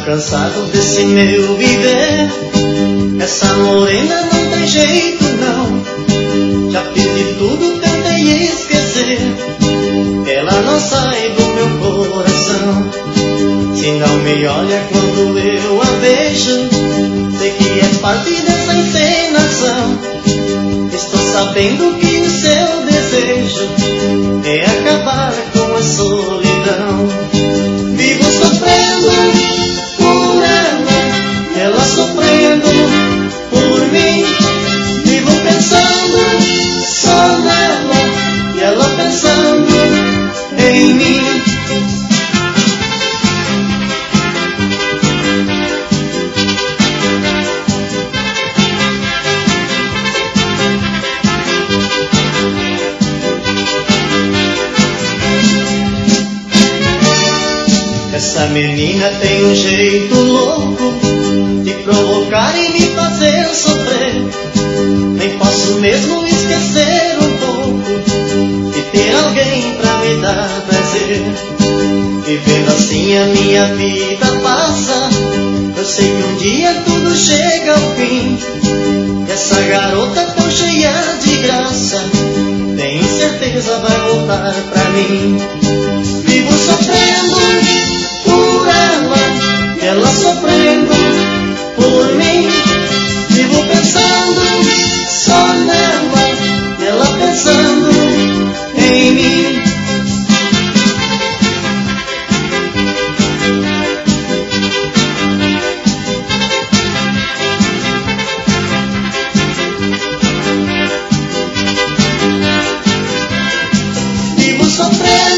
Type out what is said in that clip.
cansado desse meu viver. Essa morena não tem jeito não. Já fiz de tudo, tentei esquecer. Ela não sai do meu coração. Se não me olha quando eu a vejo, sei que é parte dessa encenação. Estou sabendo que o seu desejo é acabar com a solidão. Vivo sofrendo por ela sofrendo por mim. Vivo pensando só nela e ela pensando em mim. Essa menina tem um jeito louco de provocar e me fazer sofrer. Nem posso mesmo esquecer um pouco de ter alguém pra me dar prazer. Vivendo assim a minha vida passa. Eu sei que um dia tudo chega ao fim. E essa garota tão cheia de graça, tenho certeza vai voltar pra mim. Vivo sofrendo por ela sofrendo por mim. Vivo pensando só nela, ela pensando em mim. Vivo sofrendo